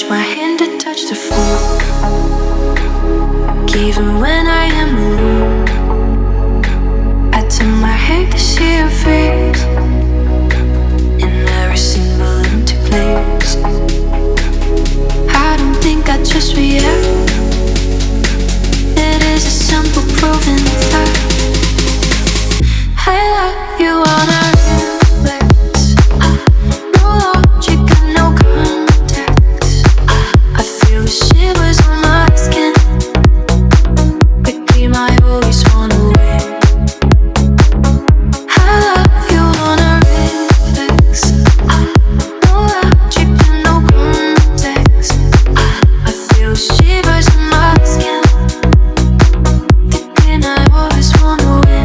my hand to touch the floor. Even when I am alone, I turn my head to see your face in every single empty place. I don't think I just react. It is a simple proven fact. I love you on a reflex. No logic and no context. I feel the shivers on my skin. Quickly my worries run away. I love you on a reflex. No logic and no context. I feel the shivers on my skin. Quickly my worries run away.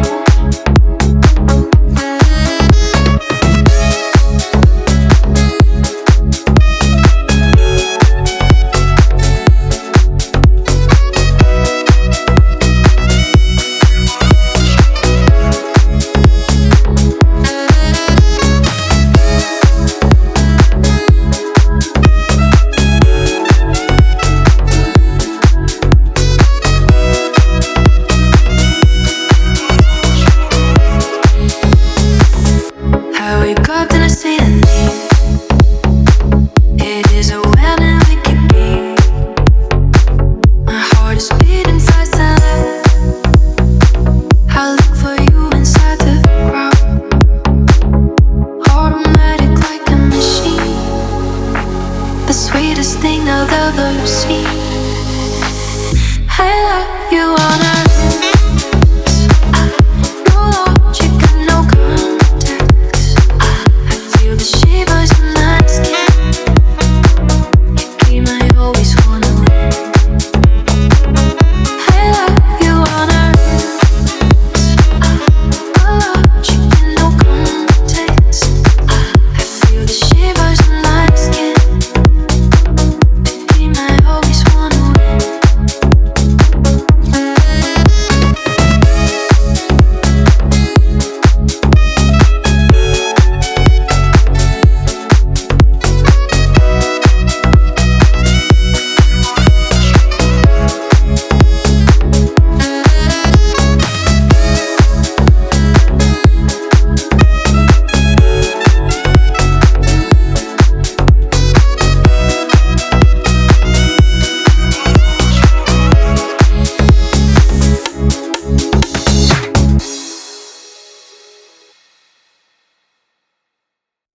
I wake up and I see the name. It is a wild and wicked game. My heart is beating fast and loud. I look for you inside the crowd. Automatic like a machine. The sweetest thing I've ever seen. I love you on a